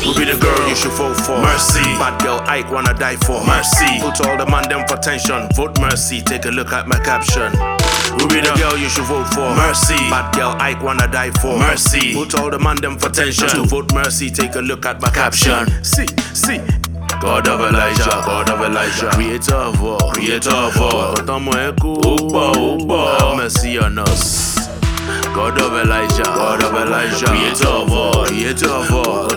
Who be the girl you should vote for? Mercy. Bad girl Ike wanna die for? Mercy. Put all the man them for tension. Vote Mercy. Take a look at my caption. Who be the girl you should vote for? Mercy. Bad girl Ike wanna die for? Mercy. Put all the man them for tension. To vote Mercy. Take a look at my caption. See. God of Elijah, God of Elijah, creator of all, creator of all. Have mercy on us. God of Elijah, God of Elijah, creator of all, creator of all.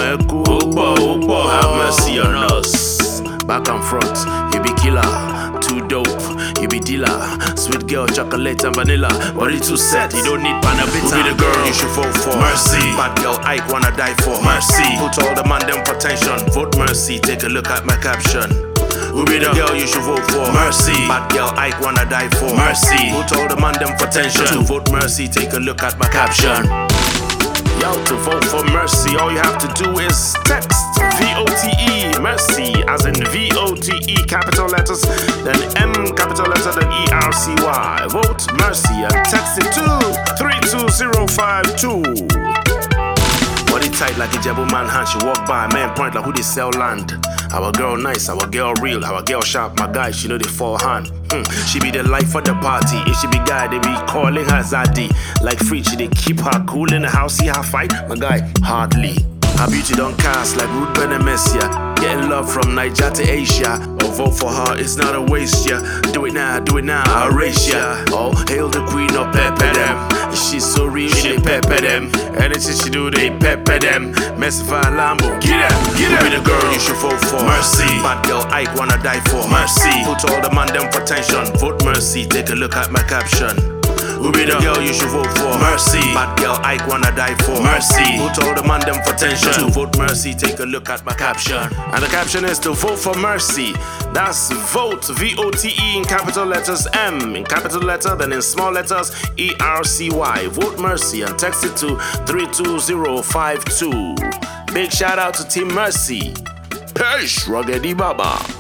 Have mercy on us. Back and front, you be killer, too dope. You be dealer, sweet girl, chocolate and vanilla. Body too set, you don't need panabita. Who be the girl you should vote for? Mercy. Bad girl Ike wanna die for? Mercy. Put all the man them for tension. Vote Mercy. Take a look at my caption. Who be the girl you should vote for? Mercy. Bad girl Ike wanna die for? Mercy. Put all the man them for tension. To vote Mercy. Take a look at my caption. Yo, to vote for Mercy, all you have to do is text VOTE Mercy, as in VOTE capital letters, then M capital letter, then ERCY. Vote Mercy and text it to 32052. Body tight like a Jebel man hand, she walk by, man point like who they sell land. Our girl nice, our girl real, our girl sharp, my guy, she know they fall hand. She be the life of the party. If she be guy, they be calling her Zaddy. Like free, she they keep her cool in the house, see her fight, my guy, hardly. Her beauty don't cast like Ruth Benemesia. Getting love from Niger to Asia. Or vote for her, it's not a waste, yeah. Do it now, I'll race ya. Oh, hail the queen of pepper them. She's so real, she pepper them. Anything she do, they pepper them. Messify Lambo, get up. Who be the girl you should vote for? Mercy. Bad girl Ike wanna die for? Mercy. Put all the man them for tension. Vote Mercy, take a look at my caption. Who be the girl you should vote for? Mercy. Bad girl Ike wanna die for? Mercy. Put all the man them for tension. To vote Mercy, take a look at my caption. And the caption is to vote for Mercy. That's vote, VOTE in capital letters, M in capital letter, then in small letters, ERCY. Vote Mercy and text it to 32052. Big shout out to Team Mercy. Peace, Ruggedy Baba.